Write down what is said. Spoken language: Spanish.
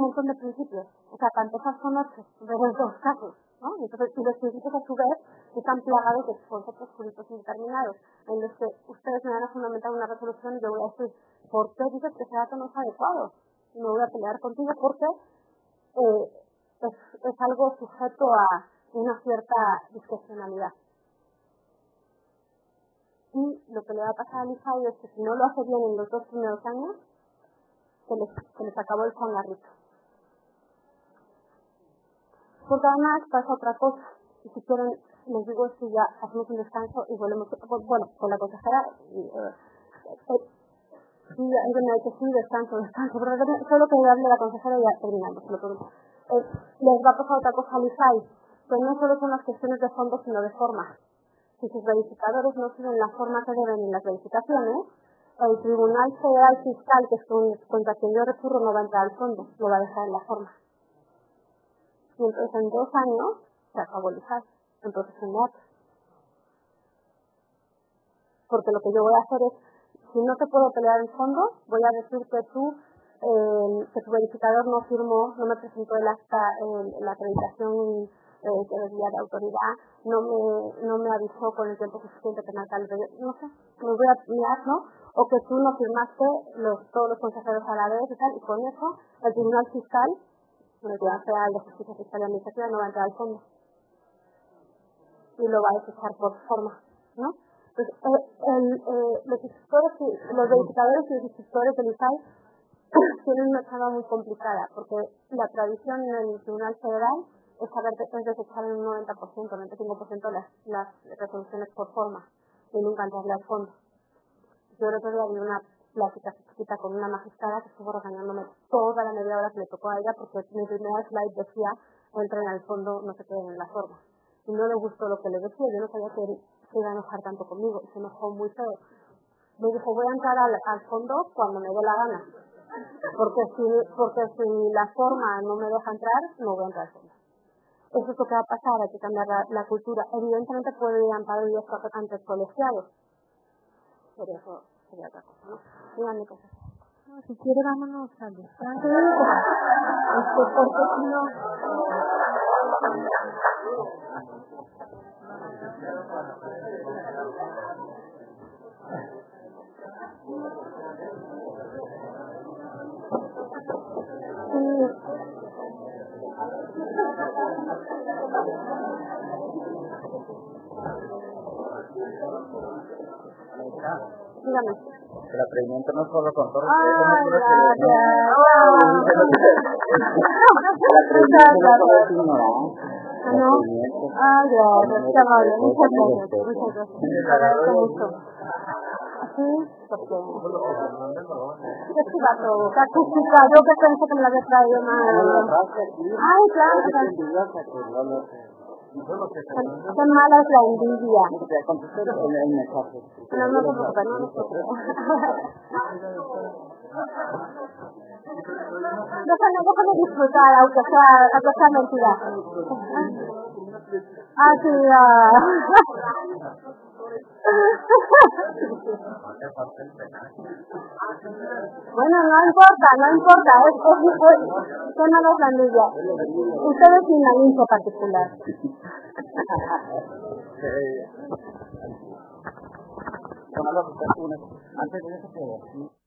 un montón de principios. O sea, para empezar son 8 de los dos casos, ¿no? Entonces, y los principios a su vez están plagados de conceptos jurídicos indeterminados, en los que ustedes me van a fundamentar una resolución y yo voy a decir, ¿por qué dices que ese dato no es adecuado? Y me voy a pelear contigo porque es algo sujeto a una cierta discrecionalidad. Y lo que le va a pasar a Lizai es que si no lo hace bien en los 2 primeros años, se les acabó el changarrito. Porque además pasa otra cosa, y si quieren, les digo esto y ya hacemos un descanso y volvemos, bueno, con la consejera, sí, alguien me ha dicho, sí, descanso, pero solo que hable la consejera y ya terminamos, lo prometo. Les va a pasar otra cosa a Lizai, que no solo son las cuestiones de fondo, sino de forma. Si sus verificadores no siguen la forma que deben en las verificaciones, el Tribunal Federal Fiscal, que es contra quien yo recurro, no va a entrar al fondo, lo va a dejar en la forma. Y entonces en 2 años se acabó el ISAI, entonces en otro. Porque lo que yo voy a hacer es, si no te puedo pelear en fondo, voy a decir que que tu verificador no firmó, no me presentó el acta, la acreditación que debía de autoridad, no me avisó con el tiempo suficiente que marca el no sé, me voy a mirar, ¿no? O que tú no firmaste todos los consejeros a la vez y tal, y con eso el Tribunal Fiscal, el Tribunal Federal de Justicia Fiscal y Administrativa, no va a entrar al fondo y lo va a desechar por forma, ¿no? Entonces, los verificadores y los instructores del ISAI tienen una charla muy complicada, porque la tradición en el Tribunal Federal es desechar en un 90%, 95% las resoluciones por forma y nunca entrarle al fondo. Yo el otro día vi una plática chiquita con una magistrada que estuvo regañándome toda la media hora que le tocó a ella porque mi primera slide decía entren al fondo, no se queden en la forma. Y no le gustó lo que le decía, yo no sabía que se iba a enojar tanto conmigo y se enojó muy feo. Me dijo, voy a entrar al fondo cuando me dé la gana. Porque si la forma no me deja entrar, no voy a entrar al fondo. Eso es lo que va a pasar, hay que cambiar la cultura. Evidentemente puede ir amparo y esto ante colegiados, pero eso sería otra cosa, ¿no? Díganme cosas. Si quiere, vámonos al descanso. Porque si no... Dígame. El atrevimiento no solo con todos gracias, qué amable, muchas gracias. Agradezco mucho. Sí, porque... ¿Qué chivato? ¿Qué acústica? Yo que pensé que me la había traído mal. Ay, claro. Qué mala es la envidia. No se preocupe, no se preocupe. Déjame disfrutar, aunque sea mentira. Ah, sí, Bueno, no importa, que no los envidia. Ustedes sin la lince particular. Antes de eso,